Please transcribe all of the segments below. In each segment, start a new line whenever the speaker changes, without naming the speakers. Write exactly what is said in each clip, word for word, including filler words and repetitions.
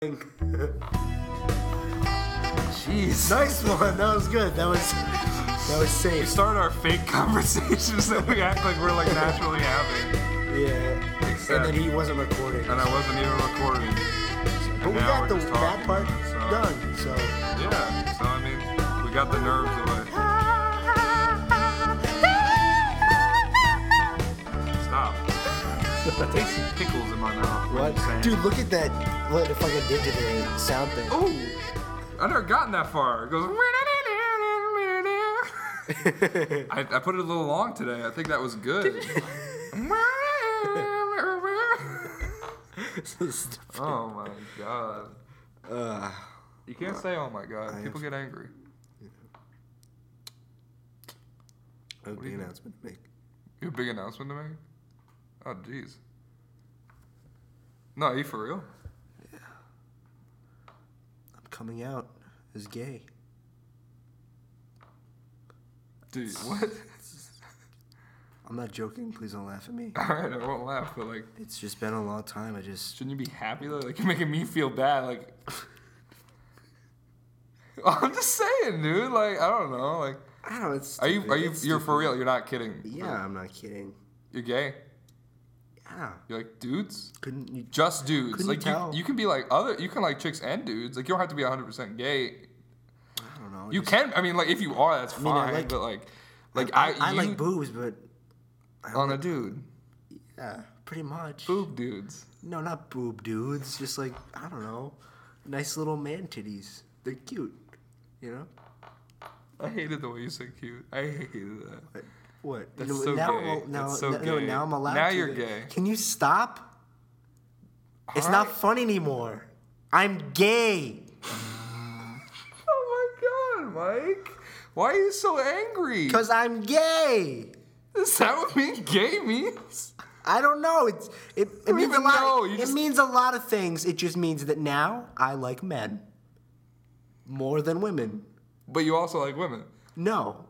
Jeez.
Nice one. That was good. That was that was safe.
We start our fake conversations that we act like we're like naturally having.
Yeah.
Except,
and then he wasn't recording.
And I wasn't even recording.
But
And
we
now
got
we're
the
just
that
talking,
part
so.
done. So
Yeah. So I mean, we got the nerves away. Stop. It tastes pickles in my mouth.
what? Dude, look at that. What if I could dig to the sound thing?
Ooh. I never gotten that far. It goes. I, I put it a little long today. I think that was good. Oh my god.
Uh,
You can't say oh my god.
I
People
have-
get angry.
a big announcement to make.
You have a big announcement to make? Oh jeez. No, are you for real?
I'm coming out as gay.
Dude, what?
I'm not joking. Please don't laugh at me.
Alright, I won't laugh, but like,
It's just been a long time. I just.
shouldn't you be happy though? Like, you're making me feel bad. Like, I'm just saying, dude. Like, I don't know. Like,
I don't know. It's.
are you?
stupid.
Are you?
It's
You're for
stupid.
real? You're not kidding?
Yeah, I'm not kidding.
You're gay?
Yeah.
You're like dudes?
Couldn't you?
Just dudes.
Couldn't
like
you
you,
tell?
you can be like other. You can like chicks and dudes. Like you don't have to be one hundred percent gay.
I don't know.
You
just-
can. I mean, like if you are, that's
mean, I
fine.
like-
but like, like
I,
I,
I
you,
like boobs, but. I
on
like,
a dude.
Yeah, pretty much.
Boob dudes.
No, not boob dudes. Just like, I don't know. Nice little man titties. They're cute. You know?
I hated the way you said cute. I hated that.
But what?
That's
you know,
so
now,
gay.
well, now,
That's so
no, no,
gay.
now I'm allowed
Now
to.
you're gay.
Can you stop? It's
All
not
right.
fun anymore. I'm gay.
Oh my god, Mike. Why are you so angry?
Because I'm gay.
Is that what being gay means?
I don't know. It's it, it
don't
means a
even
lot.
know. You
It
just-
means a lot of things. It just means that now I like men more than women.
But you also like women.
No,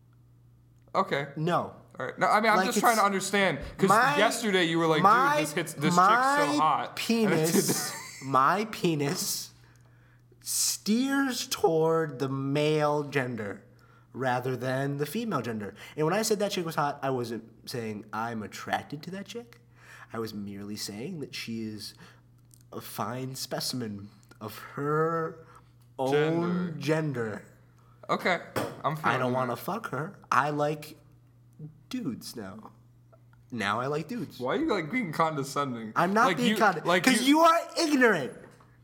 Okay.
no.
All right. No, I mean, I'm
Like,
just trying to
it's-
understand. Because
My-
yesterday you were like,
my,
dude, this hits, this
my
chick's so hot. And it did
penis, my penis steers toward the male gender rather than the female gender. And when I said that chick was hot, I wasn't saying I'm attracted to that chick. I was merely saying that she is a fine specimen of her own gender.
Okay. I'm
I don't
feeling
want to
that.
fuck her. I like dudes now. Now I like dudes.
Why are you like being condescending?
I'm not
like
being
you,
condescending.
Like
Because you, are ignorant.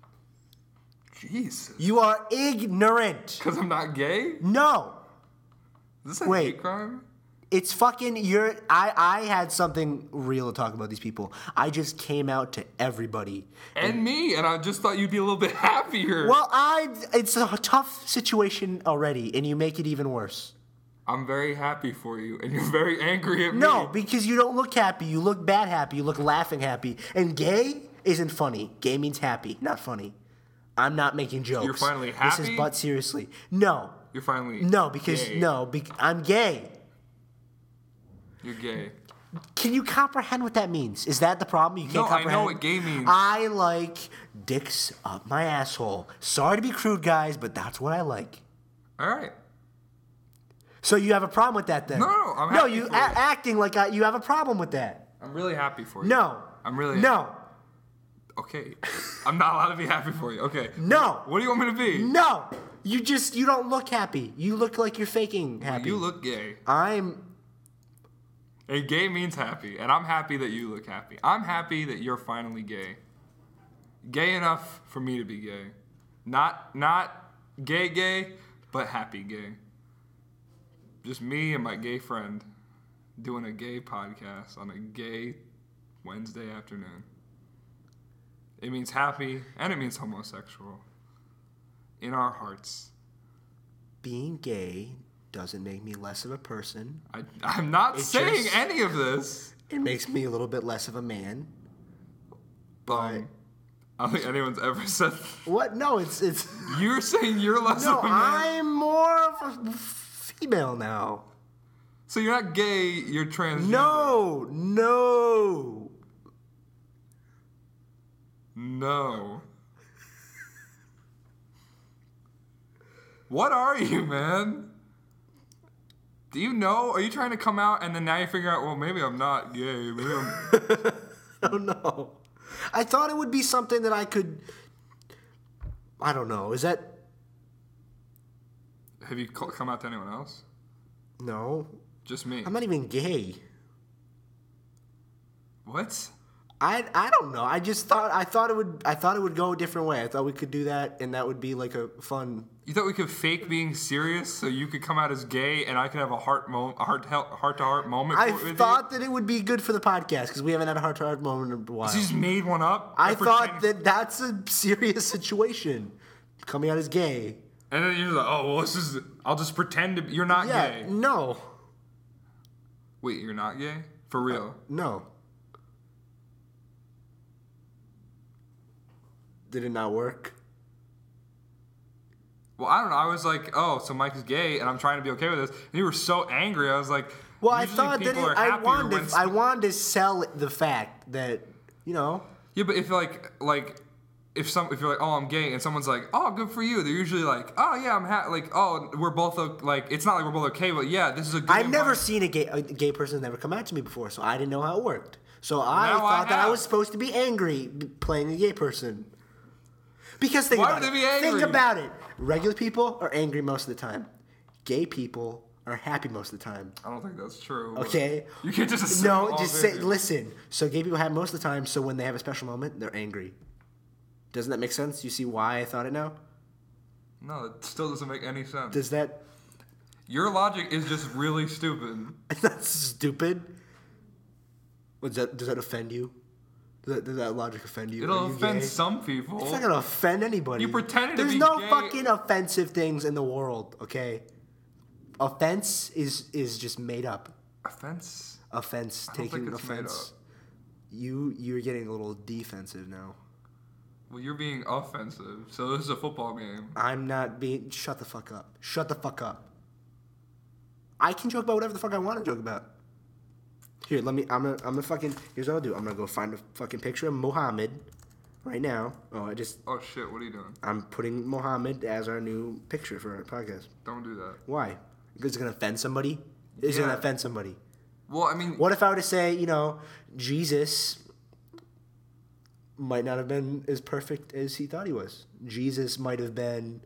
Jesus.
You are ignorant.
Because I'm not gay?
No.
Is this a
Wait.
hate crime?
It's fucking you're I I had something real to talk about these people. I just came out to everybody.
And me, and I just thought you'd be a little bit happier.
Well, I it's a tough situation already and you make it even worse.
I'm very happy for you, and you're very angry at
No,
me.
because you don't look happy. You look bad happy. You look laughing happy. And gay isn't funny. Gay means happy, not funny. I'm not making jokes.
You're finally
This
happy?
is but seriously. No.
You're finally
No, because
gay.
no, bec I'm gay.
You're gay.
Can you comprehend what that means? Is that the problem? You can't
No, I know
comprehend?
what gay means.
I like dicks up my asshole. Sorry to be crude, guys, but that's what I like.
All right.
So you have a problem with that then?
No, no, I'm
No,
happy
you
for
a-
you.
acting like I, you have a problem with that.
I'm really happy for you.
No.
I'm really
No.
Okay. I'm not allowed to be happy for you. Okay.
No.
What do you want me to be?
No. You just you don't look happy. You look like you're faking happy.
You look gay.
I'm
And gay means happy, and I'm happy that you look happy. I'm happy that you're finally gay. Gay enough for me to be gay. Not not gay gay, but happy gay. Just me and my gay friend doing a gay podcast on a gay Wednesday afternoon. It means happy and it means homosexual. In our hearts.
being gay doesn't make me less of a person.
I, I'm not
It
saying
just-
any of this.
It makes me a little bit less of a man.
Um, I don't think anyone's ever said.
What? No, it's it's.
You're saying you're less
No,
of a man.
I'm more of a female now.
So you're not gay. You're transgender.
No, no.
No. What are you, man? Do you know? Are you trying to come out and then now you figure out, well, maybe I'm not gay. Maybe I'm...
I don't know. I thought it would be something that I could... I don't know. Is that...
Have you come out to anyone else?
No.
Just me.
I'm not even gay.
What?
I, I don't know. I just thought I thought it would I thought it would go a different way. I thought we could do that and that would be like a fun.
You thought we could fake being serious so you could come out as gay and I could have a heart mo- a heart heart to heart moment
I
with
thought
you?
that it would be good for the podcast because we haven't had a heart to heart moment in a while.
You just made one up.
I
and
thought
pretend-
that that's a serious situation, coming out as gay.
And then you're like, oh well, this is. I'll just pretend to. Be, you're not
Yeah,
gay.
no,
Wait, you're not gay? For real?
no. Did it not work?
Well, I don't know. I was like, oh, so Mike is gay, and I'm trying to be okay with this. And you were so angry. I was like,
Well, I
usually
thought that
people
it,
are
I
happier
wanted
when
to, I wanted to sell the fact that you know.
Yeah, but if like like if some if you're like, oh, I'm gay, and someone's like, oh, good for you, they're usually like, oh yeah, I'm ha-, like, oh, we're both o-, like, it's not like we're both okay, but yeah, this is a good.
I've never
environment.
seen a gay a gay person never come out to me before, so I didn't know how it worked. So I
Now I
thought that I
have.
was supposed to be angry b- playing a gay person. Because think
Why
about
would
it.
they be angry?
Think about it. Regular people are angry most of the time. Gay people are happy most of the time.
I don't think that's true. but
Okay.
You can't just assume
No,
all
just
gay
say
people-
listen. So gay people have most of the time. So when they have a special moment, they're angry. Doesn't that make sense? You see why I thought it now?
No, it still doesn't make any sense.
Does that?
Your logic is just really stupid.
That's stupid. Does that does that offend you? Does that, does that logic offend you?
It'll
Are you
offend
gay?
some people.
It's not gonna offend anybody.
You pretended to
There's
be
no
gay.
fucking offensive things in the world. Okay. Offense is is just made up.
Offense?
Offense,
I don't
taking
think it's made
offense. You you're getting a little defensive now.
Well, you're being offensive. So this is a football game.
I'm not being. Shut the fuck up. Shut the fuck up. I can joke about whatever the fuck I want to joke about. Here, let me. I'm gonna. I'm gonna fucking. Here's what I'll do. I'm gonna go find a fucking picture of Mohammed, right now. Oh, I just.
Oh shit! What are you doing?
I'm putting Mohammed as our new picture for our podcast.
Don't do that.
Why? Because it's gonna offend somebody. It's
Yeah.
gonna offend somebody.
Well, I mean,
What if I were to say, you know, Jesus might not have been as perfect as he thought he was. Jesus might have been.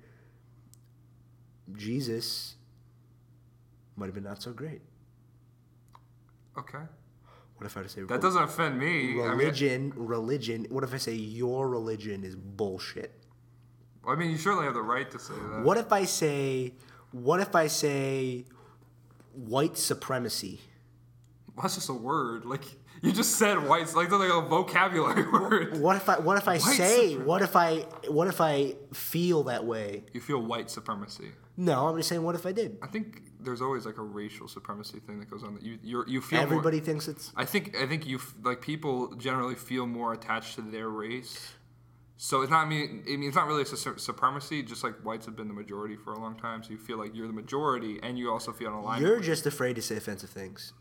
Jesus might have been not so great.
okay.
What if I were to say
That doesn't offend me.
religion? Religion. What if I say your religion is bullshit?
I mean, I mean, you surely have the right to say that.
What if I say? What if I say white supremacy?
Well, that's just a word. Like you just said, white. Like that's like a vocabulary word.
What if I? What if I
White
say?
supre-
What if I? What if I feel that way?
You feel white supremacy.
No, I'm just saying. What if I did?
I think there's always like a racial supremacy thing that goes on. That you you you feel. more-
Everybody thinks it's.
I think I think you f- like people generally feel more attached to their race. So it's not I mean I mean it's not really a su- supremacy. Just like whites have been the majority for a long time, so you feel like you're the majority, and you also feel an alignment.
You're
with-
just afraid to say offensive things.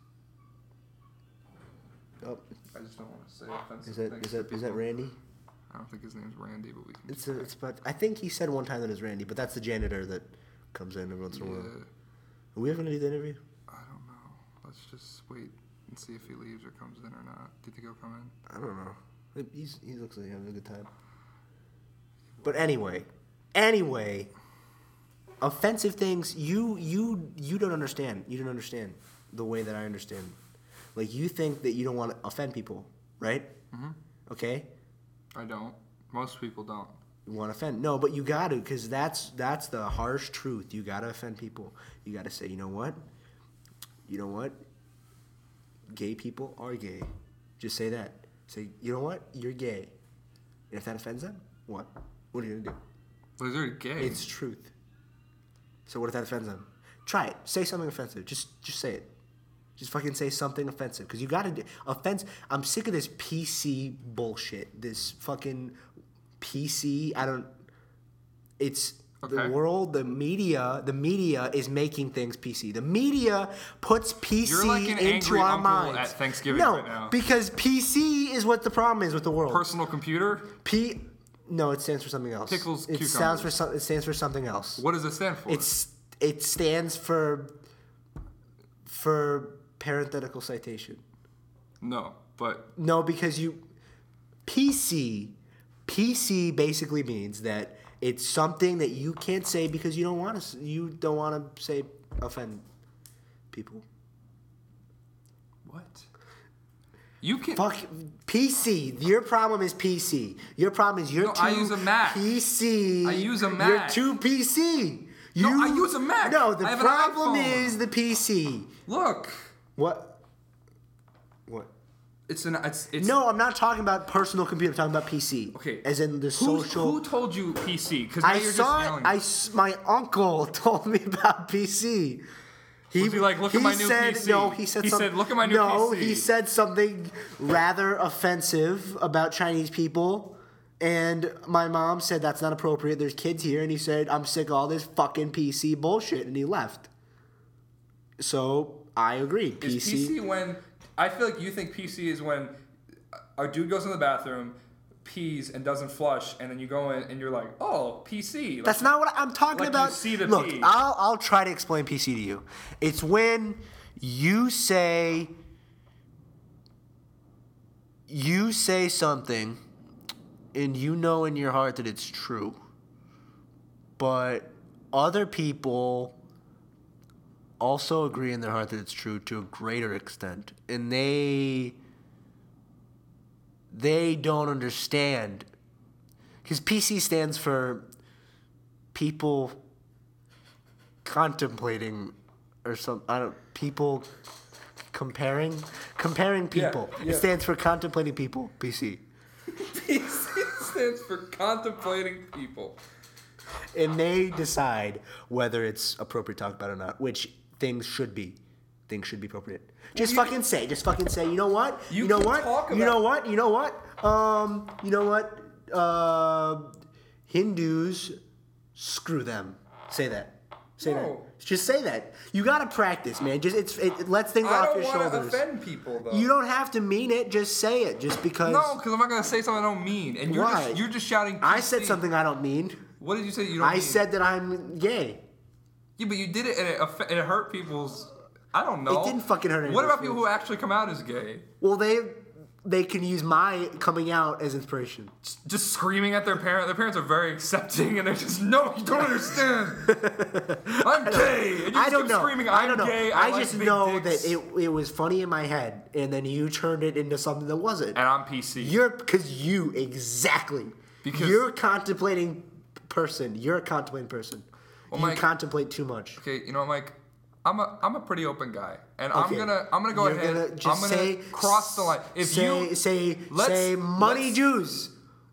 Oh,
I just don't want to say offensive
is that
things
is
to
that is that
people.
Randy?
I don't think his name's Randy, but we can.
It's a, it's but I think he said one time that it's Randy, but that's the janitor that comes in every once in a while.
Yeah,
Are we ever gonna do the interview?
I don't know. Let's just wait and see if he leaves or comes in or not. Do you think he'll come in?
I don't know. He's he looks like he's having a good time. But anyway, anyway, offensive things you you you don't understand. You don't understand the way that I understand. Like you think that you don't want to offend people, right?
Mhm.
Okay.
I don't. Most people don't.
You want to offend? No, but you got to, because that's that's the harsh truth. You got to offend people. You got to say, you know what? You know what? Gay people are gay. Just say that. Say, you know what? You're gay. And if that offends them, what? What are you gonna do?
Well, he's already gay.
It's truth. So what if that offends them? Try it. Say something offensive. Just just say it. Just fucking say something offensive. Because you got to do... Offense... I'm sick of this P C bullshit. This fucking P C... I don't... It's...
Okay.
The world, the media, the media is making things P C. The media puts P C
You're like an
into
angry
our
uncle
minds.
at Thanksgiving
no,
right now.
because P C is what the problem is with the world.
Personal computer?
P... No, it stands for something else.
Pickles,
It
cucumbers.
sounds for some, It stands for something else.
What does it stand for?
It's it stands for for parenthetical citation.
No, but
No, because you P C P C basically means that it's something that you can't say because you don't want to you don't want to say offend people.
what? You can.
Fuck P C. Your problem is P C. Your problem is you're
No,
too
I use a Mac.
P C.
I use a
You're
Mac.
too P C. You,
No, I use a Mac.
No, the
I have an
problem
iPhone.
is the P C.
Look,
What? What?
it's an. It's. it's
No, I'm not talking about personal computer. I'm talking about P C.
Okay.
As in the
Who's-
social.
Who told you P C? Because now
I
you're
saw
just
it.
yelling.
I s- my uncle told me about P C. He,
Was he like, "Look at
he
my new
said,
P C"?
No, he said
He
something.
said, "Look at my new
no,
P C."
he said something rather offensive about Chinese people. And my mom said that's not appropriate. There's kids here, and he said I'm sick of all this fucking P C bullshit, and he left. So I agree. P C.
Is P C when I feel like you think P C is when a dude goes in the bathroom, pees and doesn't flush, and then you go in and you're like, oh, P C. Like,
That's not what I'm talking
like you
about.
see the
Look,
pee.
I'll I'll try to explain P C to you. It's when you say you say something and you know in your heart that it's true, but other people also agree in their heart that it's true to a greater extent, and they they don't understand because P C stands for people contemplating or some I don't people comparing comparing people.
yeah.
It stands for contemplating people. P C.
P C stands for contemplating people.
And they decide whether it's appropriate to talk about it or not, which things should be. Things should be appropriate. Just
you
fucking
can-
say. Just fucking say. You know what?
You
know
can
what?
talk
You know
about-
what? You know what? Um. You know what? Uh, Hindus, screw them. Say that. Say
No.
that. Just say that. You gotta practice, man. Just it's it, it lets things
I
off
don't
your
want to
shoulders.
offend people, though.
You don't have to mean it. Just say it. Just because.
No, because I'm not gonna say something I don't mean, and you're
Why?
just you're just shouting. P C.
I said something I don't mean.
What did you say that you don't
I
mean?
said that I'm gay.
Yeah, but you did it, and it, aff- it hurt people's. I don't know.
It didn't fucking hurt
What
anyone's
about people
feelings.
who actually come out as gay?
Well, they they can use my coming out as inspiration.
Just screaming at their parent. Their parents are very accepting, and they're just, no, you don't understand. I'm gay. And you
I
just
don't
keep
know.
screaming,
I
I'm
don't know.
gay.
I,
I, like
just
big
know
dicks.
that it it was funny in my head, and then you turned it into something that wasn't.
And I'm P C.
You're because you exactly
Because-
you're a contemplating person. You're a contemplating person.
Well,
you
Mike-
contemplate too much.
Okay, you know, Mike, I'm a I'm a pretty open guy, and I'm
Okay.
gonna I'm gonna go
You're
ahead.
gonna just
I'm gonna
say,
cross the line. If
say,
you
say
let's-
say money
let's-
Jews,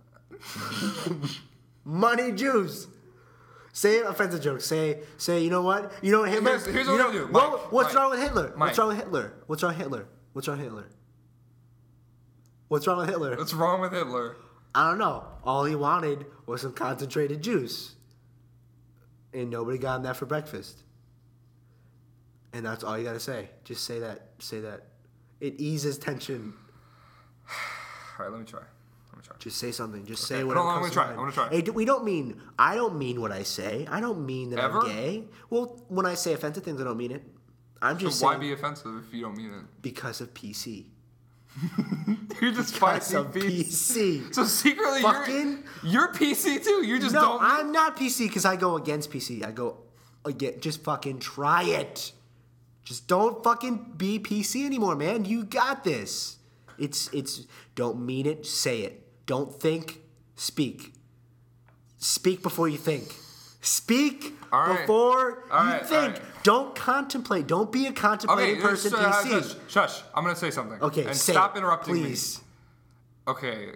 money Jews. Say offensive jokes. Say say you know what? You know what Hitler?
Here's- here's
you
what
know,
we're gonna do.
what-
Mike,
what's
Mike,
wrong with Hitler?
Mike.
What's wrong with Hitler? What's wrong with Hitler? What's wrong with Hitler? What's wrong with Hitler?
what's wrong with Hitler?
I don't know. All he wanted was some concentrated juice. And nobody got him that for breakfast. And that's all you gotta say. Just say that. Say that. It eases tension.
All right, let me try. Let me try.
Just say something. Just say
Okay,
whatever
hold on, I'm
comes
gonna
to
try,
mind.
I'm gonna try.
Hey, d- we don't mean. I don't mean what I say. I don't mean that
Ever?
I'm gay. Well, when I say offensive things, I don't mean it. I'm just
So why
saying
be offensive if you don't mean it?
because of P C.
You're just
Because
fighting
of P C.
So secretly,
Fucking-
you're you're P C too. You just
No,
don't.
I'm not P C because I go against P C. I go again. Just fucking try it. Just don't fucking be P C anymore, man. You got this. It's it's. Don't mean it. Say it. Don't think. Speak. Speak before you think. Speak
All right.
before
All
you
right, all
think.
right.
Don't contemplate. Don't be a
Okay,
contemplating person.
shush,
P C.
shush, shush. I'm gonna say something.
Okay,
and
say
stop
it,
interrupting
please.
me. Okay,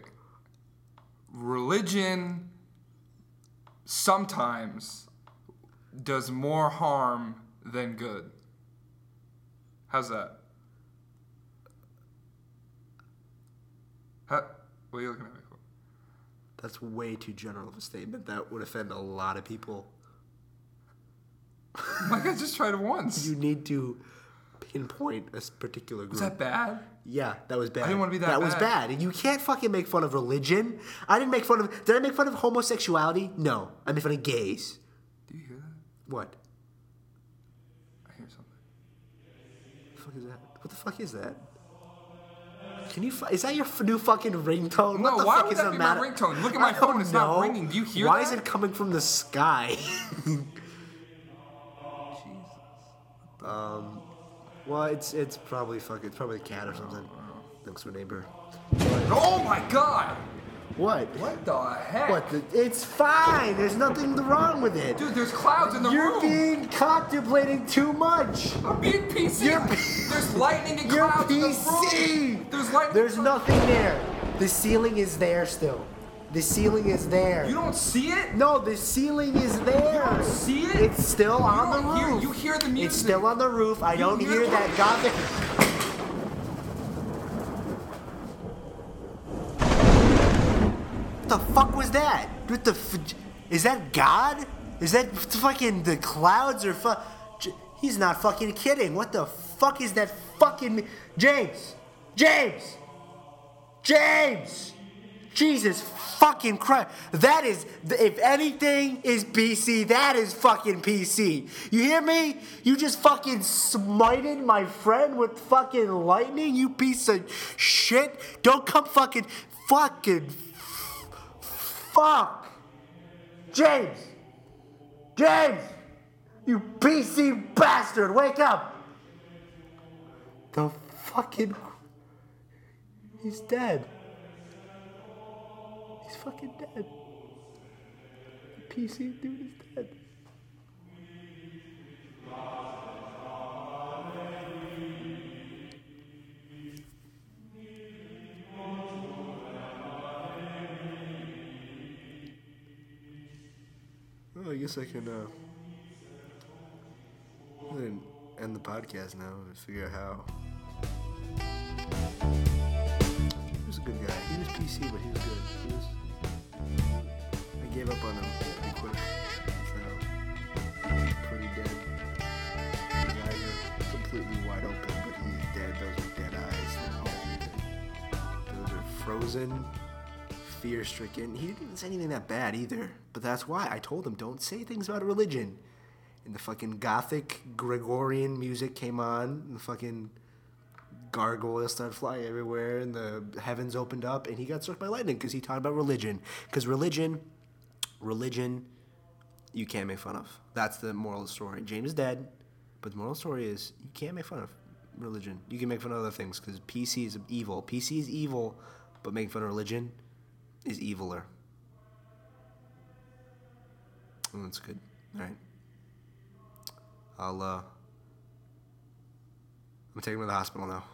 religion sometimes does more harm than good. How's that? How, what are you looking at me for?
That's way too general of a statement. That would offend a lot of people.
Like I just tried it once.
You need to pinpoint a s- particular group.
Is that bad?
Yeah, that was bad.
I didn't want to be that
That
bad.
was bad. And you can't fucking make fun of religion. I didn't make fun of. Did I make fun of homosexuality? No. I made fun of gays.
Do you hear that?
What?
I hear something.
What the fuck is that? What the fuck is that? Can you? Fu- is that your f- new fucking ringtone?
No,
what the
why
fuck
would
is
that
the
be
matter?
my ringtone? Look at my
I
phone,
don't
it's not
know.
ringing. Do you hear
Why
that?
is it coming from the sky? um, well, it's it's probably fucking it's probably a cat or something. Next to a neighbor.
Oh my god!
What?
What the heck?
What? The, it's fine. There's nothing wrong with it.
Dude, there's clouds in the
You're
room.
being contemplating too much.
I'm being P C.
You're-
There's lightning and
You're
clouds in the
P C.
room. There's lightning.
There's
and clouds.
nothing there. The ceiling is there still. The ceiling is there.
You don't see it?
No, the ceiling is there.
You don't see it?
It's still
You
on the
don't hear-
roof.
you hear the music.
It's still on the roof. I
You
don't
hear
hear
the-
that gothic. What the fuck was that? What the? F- is that God? Is that fucking the clouds or fu- J- He's not fucking kidding. What the fuck is that fucking James? James! James! Jesus fucking Christ. That is, if anything is P C, that is fucking P C. You hear me? You just fucking smited my friend with fucking lightning, you piece of shit. Don't come fucking, fucking, fuck. James! James! You P C bastard, wake up! The fucking, he's dead. He's fucking dead. The P C dude is dead. Well, I guess I can uh, I can end the podcast now and figure out how. He was a good guy. He was P C, but he was good. He was. I gave up on him pretty quick. He's now pretty dead. His eyes are completely wide open, but he's dead. Those are dead eyes now. Those are frozen, fear-stricken. He didn't even say anything that bad either. But that's why I told him, don't say things about religion. And the fucking gothic Gregorian music came on, and the fucking gargoyles started flying everywhere, and the heavens opened up, and he got struck by lightning because he talked about religion. Because religion, religion, you can't make fun of. That's the moral of the story. James is dead, but the moral of the story is you can't make fun of religion. You can make fun of other things because P C is evil. P C is evil, but making fun of religion is eviler. Oh, that's good. All right. I'll, uh, I'm gonna take him to the hospital now.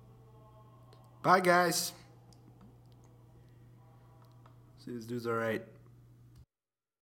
Bye, guys. See, this dude's all right.